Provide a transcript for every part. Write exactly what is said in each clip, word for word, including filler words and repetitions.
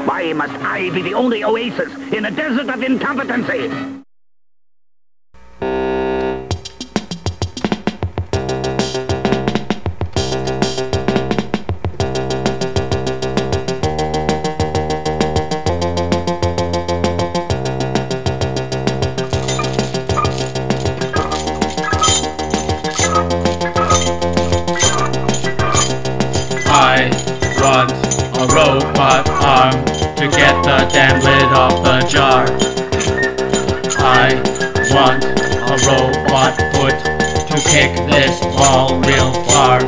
Why must I be the only oasis in a desert of incompetency? I want a robot arm to get the damn lid off the jar. I want a robot foot to kick this ball real far.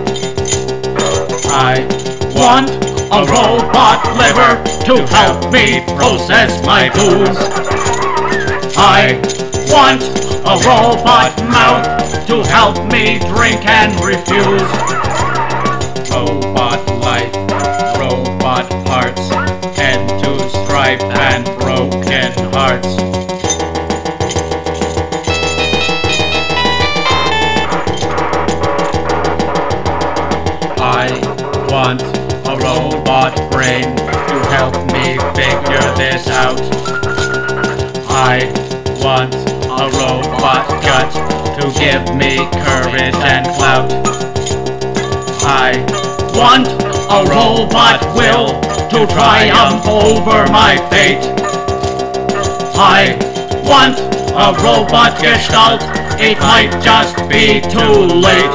I want a robot liver to help me process my booze. I want a robot mouth to help me drink and refuse. Robot life, robot parts, and to stripe and broken hearts. I want a robot brain to help me figure this out. I want a robot gut to give me courage and clout. I want a robot will to triumph over my fate. I want a robot gestalt, it might just be too late.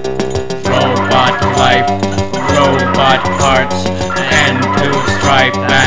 Robot life, robot parts, and to stripe